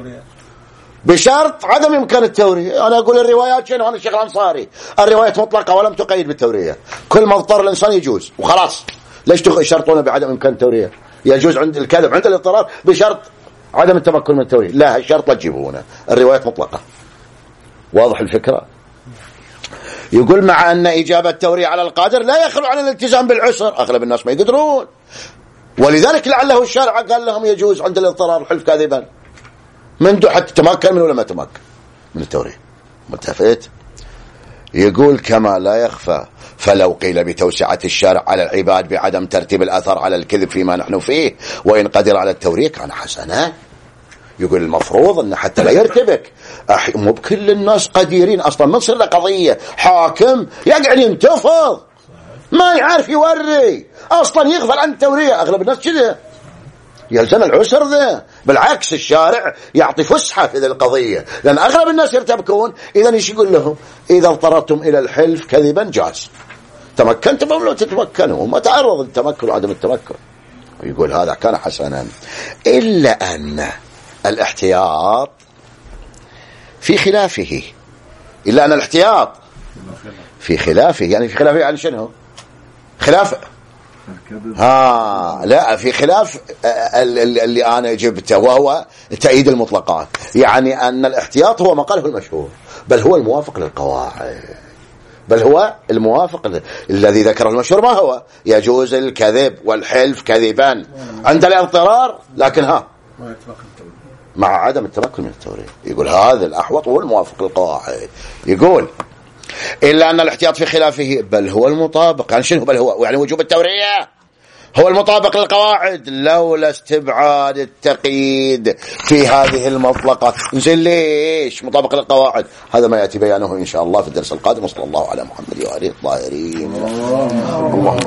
بشرط عدم إمكان التورية. أنا أقول الروايات شنو؟ أنا الشيخ الأنصاري الروايات مطلقة ولم تقيد بالتورية، كل ما اضطر الإنسان يجوز وخلاص. ليش تشرطون بعدم إمكان التورية؟ يجوز عند الكذب عند الاضطرار بشرط عدم التمكن من التورية. لا الشرط لا تجيبونه، الروايات مطلقة. واضح الفكرة؟ يقول مع أن إجابة التورية على القادر لا يخلو عن الالتزام بالعسر، أغلب الناس ما يقدرون، ولذلك لعله الشارع قال لهم يجوز عند الاضطرار الحلف كاذبا منذ حتى تمكن من ولا ما تمكن من التورية. ملتفت يقول كما لا يخفى فلو قيل بتوسعة الشارع على العباد بعدم ترتيب الأثر على الكذب فيما نحن فيه وإن قدر على التورية كان حسنا. يقول المفروض أن حتى لا يرتبك، مو بكل الناس قديرين أصلا، ما تصير له قضية حاكم يقعد ينتفض ما يعرف يوري أصلا يغفل عن التورية، أغلب الناس كذا يلزم العسر ذا. بالعكس الشارع يعطي فسحة في ذي القضية، لأن أغلب الناس يرتبكون. إذا إيش يقول لهم؟ إذا اضطررتم إلى الحلف كذبا جاز، تمكنتم أو لا تتمكنوا، وما تعرض التمكن وعدم التمكن. ويقول هذا كان حسنا، إلا أن الاحتياط في خلافه، إلا أن الاحتياط في خلافه، يعني في خلافه يعني شنو؟ خلاف لا في خلاف اللي أنا جبته وهو تأييد المطلقات، يعني أن الاحتياط هو ما قاله المشهور، بل هو الموافق للقواعد، بل هو الموافق الذي ذكره المشهور. ما هو؟ يجوز الكذب والحلف كذبا عند الاضطرار، لكن مع عدم التمكن من التورية. يقول هذا الأحوط هو الموافق للقواعد. يقول إلا أن الاحتياط في خلافه بل هو المطابق، يعني شنو بل هو؟ يعني وجوب التورية هو المطابق للقواعد لولا استبعاد التقييد في هذه المطلقات. نزل ليش مطابق للقواعد؟ هذا ما يأتي بيانه إن شاء الله في الدرس القادم. وصلى الله على محمد وآله الطاهرين.